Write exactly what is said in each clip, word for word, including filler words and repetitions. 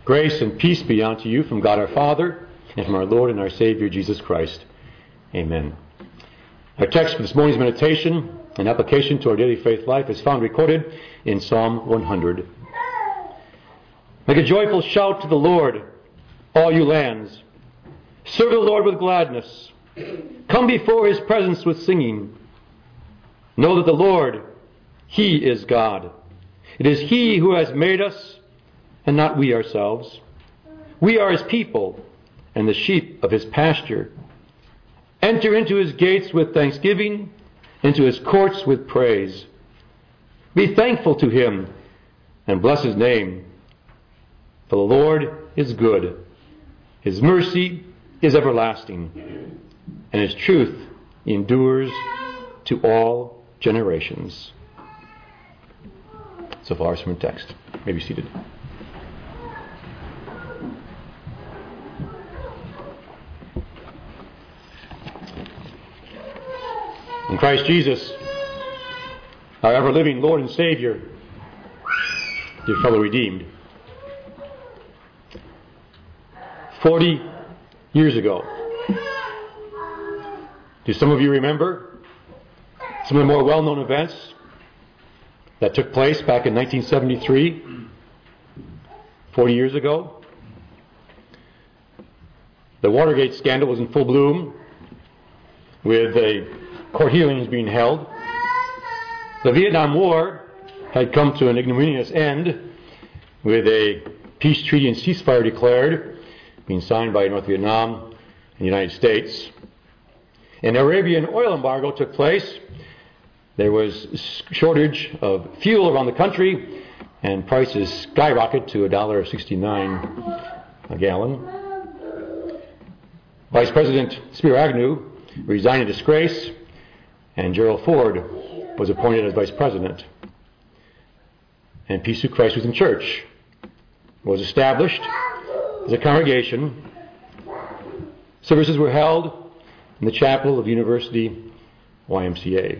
Grace and peace be unto you from God our Father and from our Lord and our Savior Jesus Christ. Amen. Our text for this morning's meditation and application to our daily faith life is found recorded in Psalm one hundred. Make a joyful shout to the Lord, all you lands. Serve the Lord with gladness. Come before his presence with singing. Know that the Lord, he is God. It is he who has made us, and not we ourselves. We are his people, and the sheep of his pasture. Enter into his gates with thanksgiving, into his courts with praise. Be thankful to him, and bless his name. For the Lord is good. His mercy is everlasting, and his truth endures to all generations. So far as from the text. You may be seated. In Christ Jesus, our ever-living Lord and Savior, dear fellow redeemed, forty years ago, do some of you remember some of the more well-known events that took place back in nineteen seventy-three, forty years ago? The Watergate scandal was in full bloom, with a court hearings being held. The Vietnam War had come to an ignominious end, with a peace treaty and ceasefire declared, being signed by North Vietnam and the United States. An Arabian oil embargo took place. There was a shortage of fuel around the country, and prices skyrocketed to one dollar sixty-nine a gallon. Vice President Spiro Agnew resigned in disgrace, and Gerald Ford was appointed as Vice President. And Peace Through Christ Lutheran Church was established as a congregation. Services were held in the chapel of University Y M C A.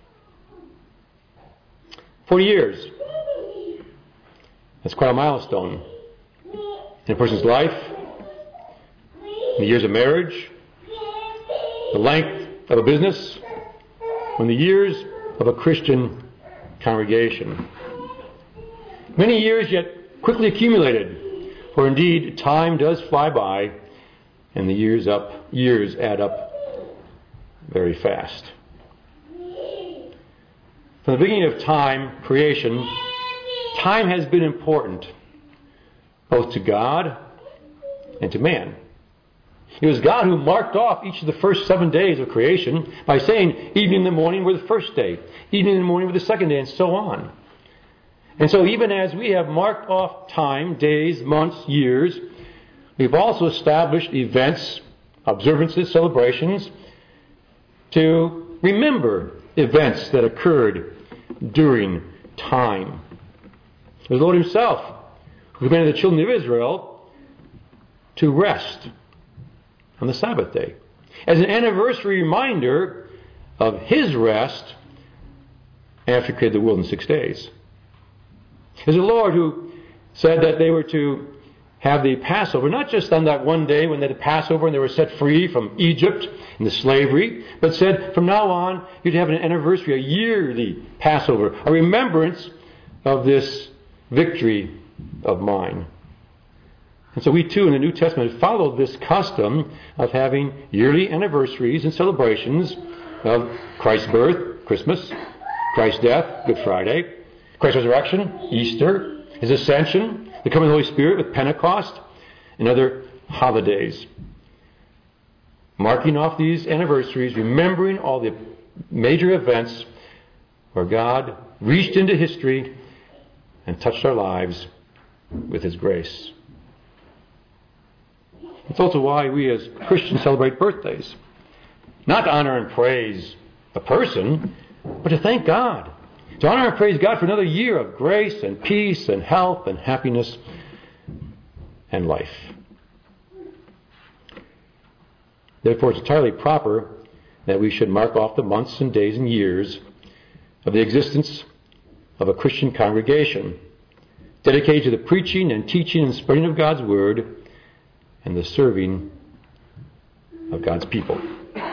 Forty years. That's quite a milestone in a person's life, in the years of marriage, the length of a business, in the years of a Christian congregation. Many years yet quickly accumulated, for indeed time does fly by, and the years up years add up very fast. From the beginning of time, creation, time has been important, both to God and to man. It was God who marked off each of the first seven days of creation by saying, evening and the morning were the first day, evening and the morning were the second day, and so on. And so even as we have marked off time, days, months, years, we've also established events, observances, celebrations, to remember events that occurred during time. It was the Lord himself who commanded the children of Israel to rest on the Sabbath day, as an anniversary reminder of his rest after he created the world in six days. It was the Lord who said that they were to have the Passover, not just on that one day when they had the Passover and they were set free from Egypt and the slavery, but said from now on you'd have an anniversary, a yearly Passover, a remembrance of this victory of mine. And so we too in the New Testament followed this custom of having yearly anniversaries and celebrations of Christ's birth, Christmas, Christ's death, Good Friday, Christ's resurrection, Easter, his ascension, the coming of the Holy Spirit with Pentecost, and other holidays. Marking off these anniversaries, remembering all the major events where God reached into history and touched our lives with his grace. It's also why we as Christians celebrate birthdays. Not to honor and praise a person, but to thank God. To honor and praise God for another year of grace and peace and health and happiness and life. Therefore, it's entirely proper that we should mark off the months and days and years of the existence of a Christian congregation dedicated to the preaching and teaching and spreading of God's Word and the serving of God's people.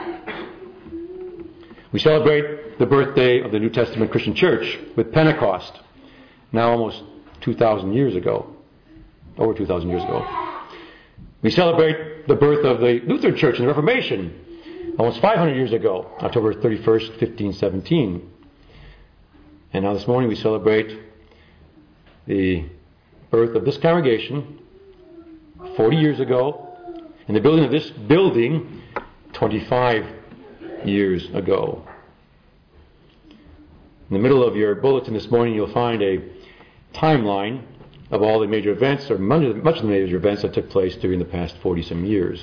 We celebrate the birthday of the New Testament Christian Church with Pentecost, now almost two thousand years ago, over two thousand years ago. We celebrate the birth of the Lutheran Church and the Reformation, almost five hundred years ago, October thirty-first, fifteen seventeen. And now this morning we celebrate the birth of this congregation forty years ago, and the building of this building twenty-five years ago. In the middle of your bulletin this morning, you'll find a timeline of all the major events, or much of the major events that took place during the past forty-some years.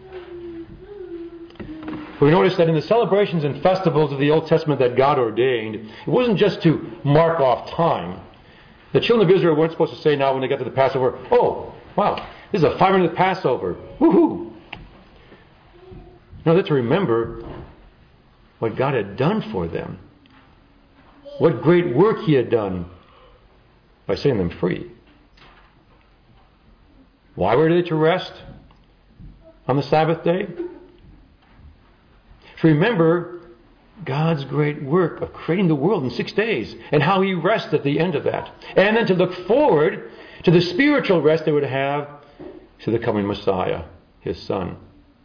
We notice that in the celebrations and festivals of the Old Testament that God ordained, it wasn't just to mark off time. The children of Israel weren't supposed to say now when they got to the Passover, "Oh, wow, this is a five-minute Passover. Woohoo!" No, they're to remember what God had done for them. What great work He had done by setting them free. Why were they to rest on the Sabbath day? To remember God's great work of creating the world in six days and how He rests at the end of that. And then to look forward to the spiritual rest they would have to the coming Messiah, His Son.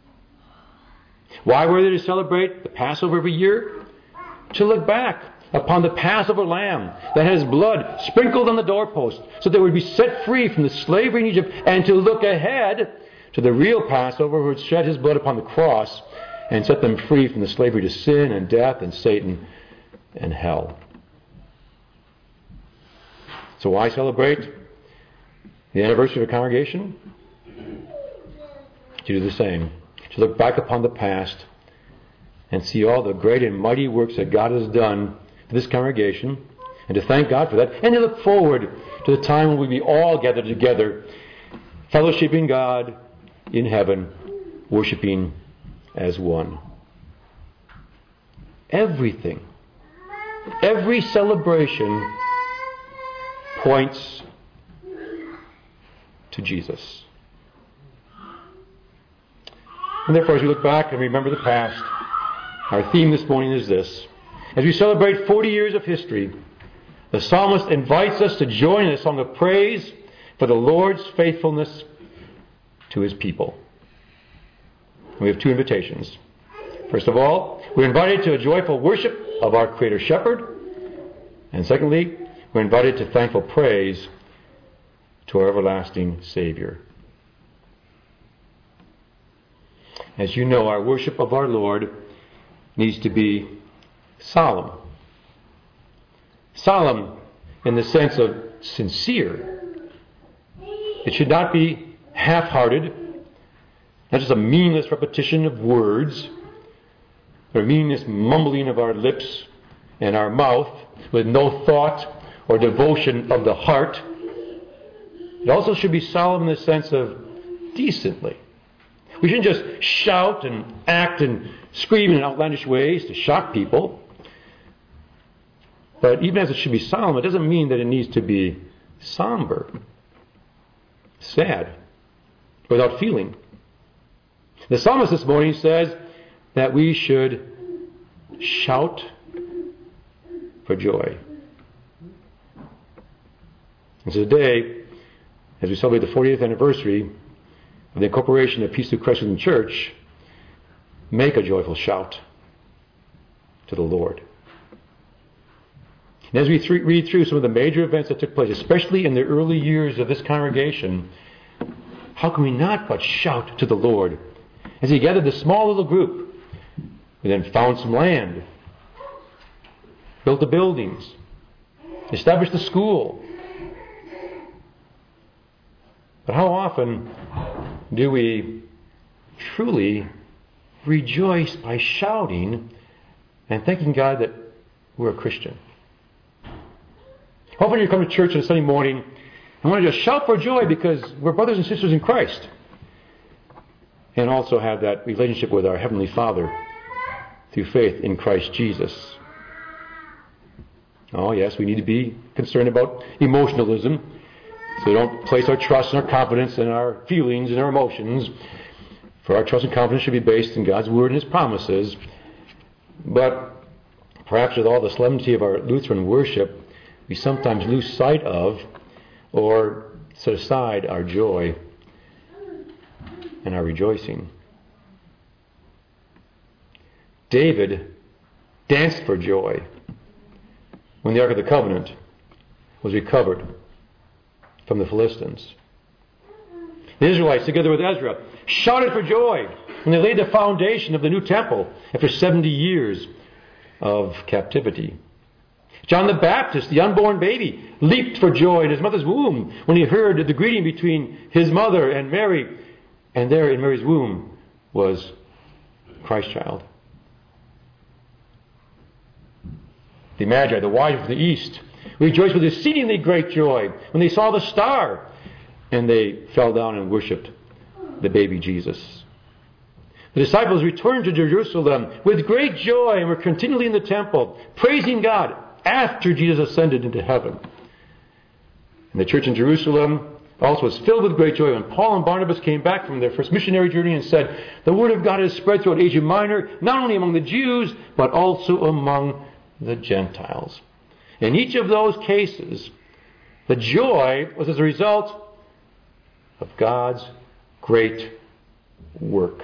Why were they to celebrate the Passover every year? To look back upon the Passover lamb that has blood sprinkled on the doorpost so they would be set free from the slavery in Egypt, and to look ahead to the real Passover who would shed His blood upon the cross and set them free from the slavery to sin and death and Satan and hell. So why celebrate the anniversary of a congregation? To do the same. To look back upon the past and see all the great and mighty works that God has done for this congregation, and to thank God for that, and to look forward to the time when we'll be all gathered together, fellowshipping God in heaven, worshiping as one. Everything, every celebration points to Jesus. And therefore, as we look back and remember the past, our theme this morning is this. As we celebrate forty years of history, the psalmist invites us to join in a song of praise for the Lord's faithfulness to His people. We have two invitations. First of all, we're invited to a joyful worship of our Creator Shepherd. And secondly, we're invited to thankful praise to our everlasting Savior. As you know, our worship of our Lord needs to be solemn. Solemn in the sense of sincere. It should not be half-hearted, not just a meaningless repetition of words, or a meaningless mumbling of our lips and our mouth with no thought or devotion of the heart. It also should be solemn in the sense of decently. We shouldn't just shout and act and scream in outlandish ways to shock people. But even as it should be solemn, it doesn't mean that it needs to be somber, sad, without feeling. The psalmist this morning says that we should shout for joy. And so today, as we celebrate the fortieth anniversary of the incorporation of Peace Through Christ Lutheran Church, make a joyful shout to the Lord. And as we th- read through some of the major events that took place, especially in the early years of this congregation, how can we not but shout to the Lord? As He gathered this small little group, we then found some land, built the buildings, established the school. But how often do we truly rejoice by shouting and thanking God that we're a Christian? How often you come to church on a Sunday morning and want to just shout for joy because we're brothers and sisters in Christ, and also have that relationship with our Heavenly Father through faith in Christ Jesus. Oh yes, we need to be concerned about emotionalism So we don't place our trust and our confidence in our feelings and our emotions. For our trust and confidence should be based in God's Word and His promises. But perhaps with all the solemnity of our Lutheran worship, we sometimes lose sight of or set aside our joy and our rejoicing. David danced for joy when the Ark of the Covenant was recovered from the Philistines. The Israelites, together with Ezra, shouted for joy when they laid the foundation of the new temple after seventy years of captivity. John the Baptist, the unborn baby, leaped for joy in his mother's womb when he heard the greeting between his mother and Mary, and there in Mary's womb was Christ child. The Magi, the wise from the east, rejoiced with exceedingly great joy when they saw the star, and they fell down and worshipped the baby Jesus. The disciples returned to Jerusalem with great joy and were continually in the temple, praising God after Jesus ascended into heaven. And the church in Jerusalem also was filled with great joy when Paul and Barnabas came back from their first missionary journey and said, "The word of God has spread throughout Asia Minor, not only among the Jews, but also among the Gentiles." In each of those cases, the joy was as a result of God's great work.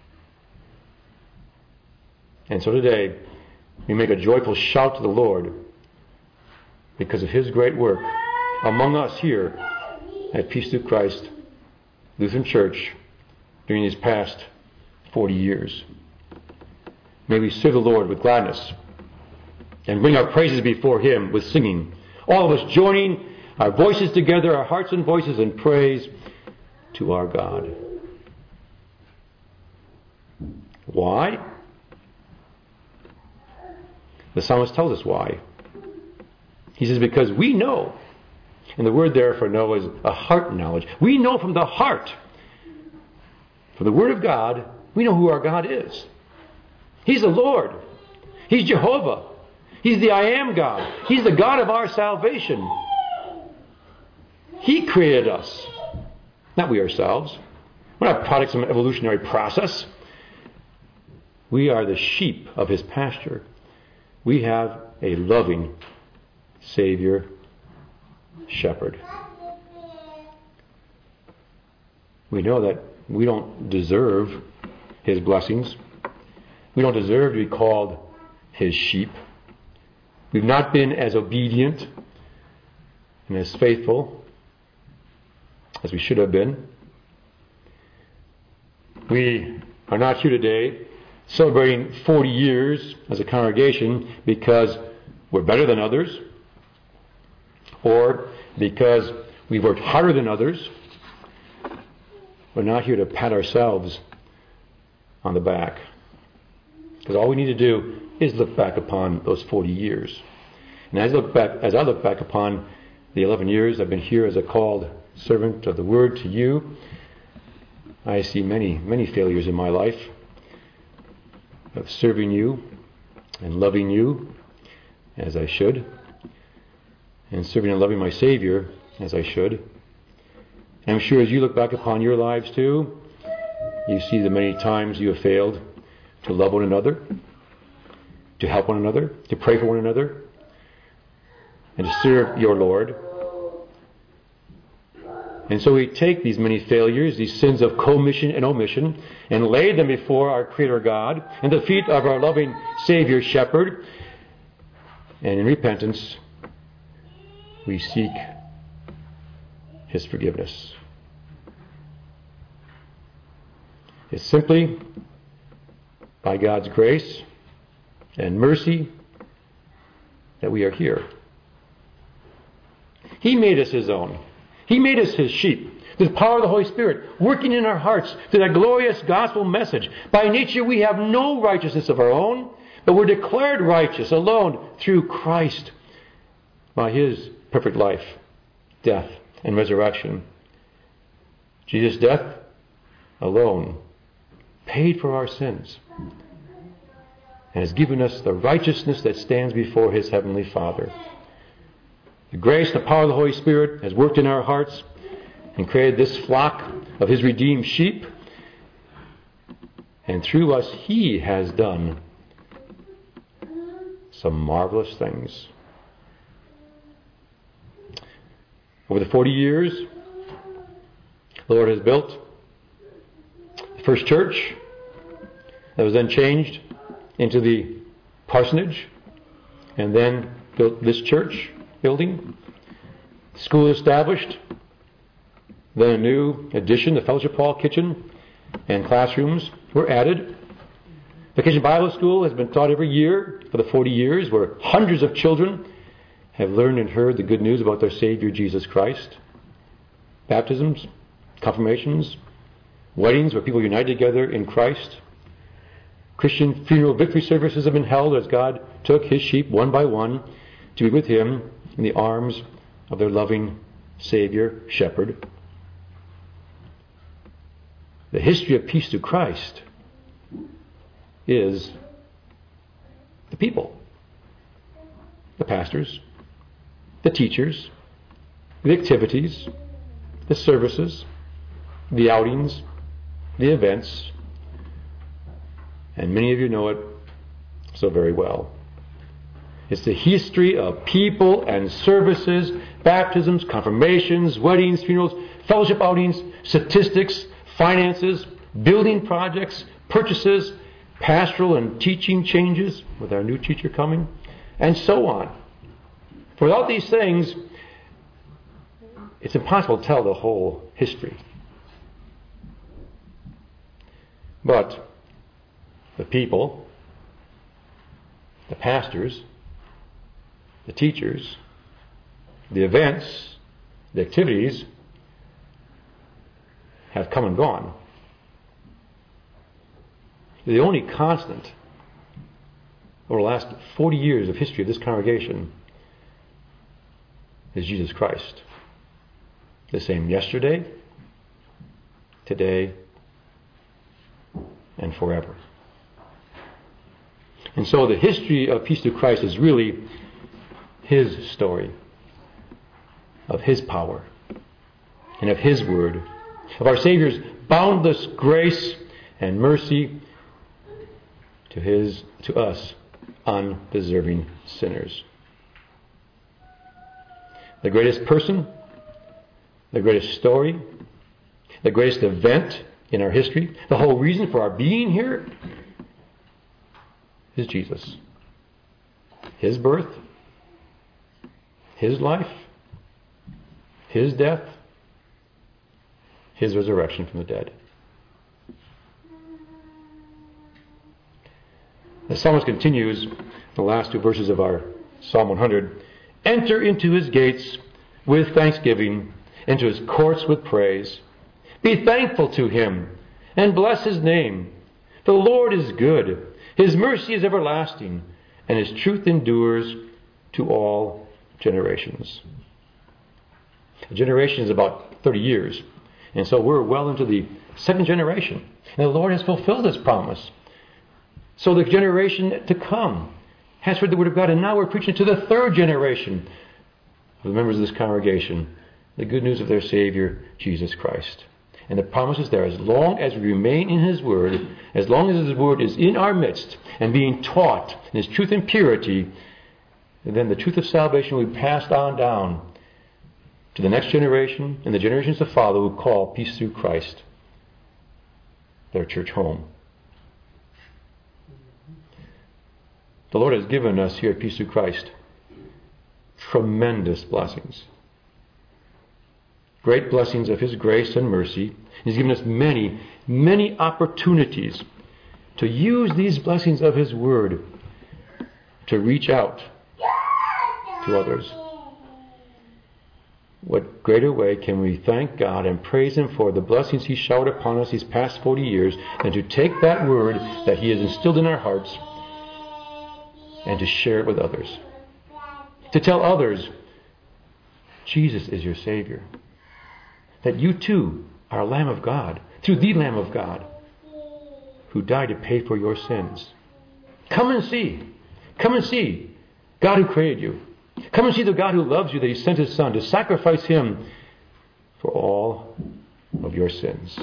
And so today, we make a joyful shout to the Lord because of His great work among us here at Peace Through Christ Lutheran Church during these past forty years. May we serve the Lord with gladness and bring our praises before Him with singing. All of us joining our voices together, our hearts and voices in praise to our God. Why? The psalmist tells us why. He says, because we know, and the word there for know is a heart knowledge. We know from the heart, from the Word of God, we know who our God is. He's the Lord. He's Jehovah. He's the I Am God. He's the God of our salvation. He created us, not we ourselves. We're not products of an evolutionary process. We are the sheep of His pasture. We have a loving Savior, Shepherd. We know that we don't deserve His blessings. We don't deserve to be called His sheep. We've not been as obedient and as faithful as we should have been. We are not here today celebrating forty years as a congregation because we're better than others, or because we've worked harder than others. We're not here to pat ourselves on the back, because all we need to do is look back upon those forty years. And as I look back, as I look back upon the eleven years I've been here as a called servant of the Word to you, I see many, many failures in my life of serving you and loving you as I should, and serving and loving my Savior as I should. And I'm sure as you look back upon your lives too, you see the many times you have failed to love one another, to help one another, to pray for one another, and to serve your Lord. And so we take these many failures, these sins of commission and omission, and lay them before our Creator God and the feet of our loving Savior Shepherd. And in repentance, we seek His forgiveness. It's simply by God's grace and mercy that we are here. He made us His own. He made us His sheep. The power of the Holy Spirit working in our hearts through that glorious gospel message. By nature we have no righteousness of our own, but we're declared righteous alone through Christ by His perfect life, death, and resurrection. Jesus' death alone paid for our sins and has given us the righteousness that stands before His Heavenly Father. The grace and the power of the Holy Spirit has worked in our hearts and created this flock of His redeemed sheep. And through us, He has done some marvelous things. Over the forty years, the Lord has built the first church that was then changed into the parsonage, and then built this church building. School established, then a new addition, the Fellowship Hall kitchen and classrooms were added. Vacation Bible School has been taught every year for the forty years, where hundreds of children have learned and heard the good news about their Savior Jesus Christ. Baptisms, confirmations, weddings where people unite together in Christ. Christian funeral victory services have been held as God took His sheep one by one to be with Him in the arms of their loving Savior, Shepherd. The history of Peace Through Christ is the people, the pastors, the teachers, the activities, the services, the outings, the events, and many of you know it so very well. It's the history of people and services, baptisms, confirmations, weddings, funerals, fellowship outings, statistics, finances, building projects, purchases, pastoral and teaching changes with our new teacher coming, and so on. Without these things, it's impossible to tell the whole history. But the people, the pastors, the teachers, the events, the activities have come and gone. The only constant over the last forty years of history of this congregation is Jesus Christ. The same yesterday, today, and forever. And so the history of Peace Through Christ is really His story of His power and of His word, of our Savior's boundless grace and mercy to His, to us, undeserving sinners. The greatest person, the greatest story, the greatest event in our history, the whole reason for our being here is Jesus. His birth, His life, His death, His resurrection from the dead. The psalmist continues, the last two verses of our Psalm one hundred, enter into His gates with thanksgiving, into His courts with praise. Be thankful to Him and bless His name. The Lord is good. His mercy is everlasting, and His truth endures to all generations. A generation is about thirty years, and so we're well into the second generation. And the Lord has fulfilled His promise. So the generation to come has heard the word of God, and now we're preaching to the third generation of the members of this congregation the good news of their Savior, Jesus Christ. And the promise is there. As long as we remain in His Word, as long as His Word is in our midst and being taught in His truth and purity, then the truth of salvation will be passed on down to the next generation and the generations to follow who call Peace Through Christ their church home. The Lord has given us here at Peace Through Christ tremendous blessings. Great blessings of His grace and mercy. He's given us many, many opportunities to use these blessings of His Word to reach out to others. What greater way can we thank God and praise Him for the blessings He showered upon us these past forty years than to take that Word that He has instilled in our hearts and to share it with others. To tell others, Jesus is your Savior. That you too are a Lamb of God, through the Lamb of God, who died to pay for your sins. Come and see. Come and see God who created you. Come and see the God who loves you, that He sent His Son to sacrifice Him for all of your sins.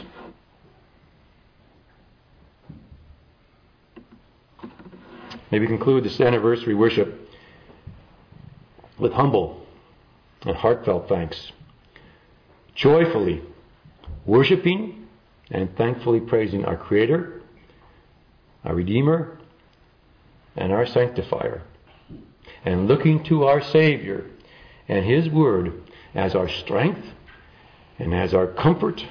May we conclude this anniversary worship with humble and heartfelt thanks, joyfully worshiping and thankfully praising our Creator, our Redeemer, and our Sanctifier, and looking to our Savior and His Word as our strength and as our comfort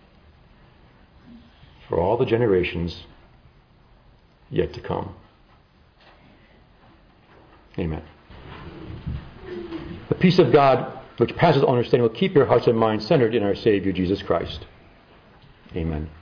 for all the generations yet to come. Amen. The peace of God, which passes all understanding, will keep your hearts and minds centered in our Savior Jesus Christ. Amen.